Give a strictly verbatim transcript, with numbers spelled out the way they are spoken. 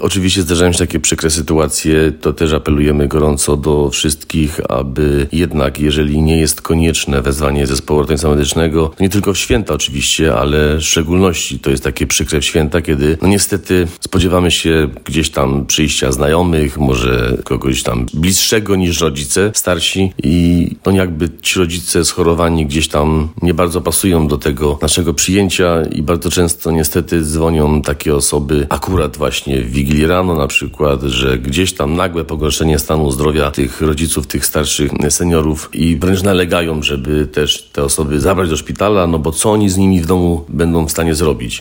Oczywiście zdarzają się takie przykre sytuacje, to też apelujemy gorąco do wszystkich, aby jednak, jeżeli nie jest konieczne wezwanie zespołu ratownictwa medycznego, to nie tylko w święta oczywiście, ale w szczególności to jest takie przykre w święta, kiedy no niestety spodziewamy się gdzieś tam przyjścia znajomych, może kogoś tam bliższego niż rodzice starsi i no jakby ci rodzice schorowani gdzieś tam nie bardzo pasują do tego naszego przyjęcia i bardzo często niestety dzwonią takie osoby akurat właśnie w Wigilii rano na przykład, że gdzieś tam nagłe pogorszenie stanu zdrowia tych rodziców, tych starszych seniorów i wręcz nalegają, żeby też te osoby zabrać do szpitala, no bo co oni z nimi w domu będą w stanie zrobić?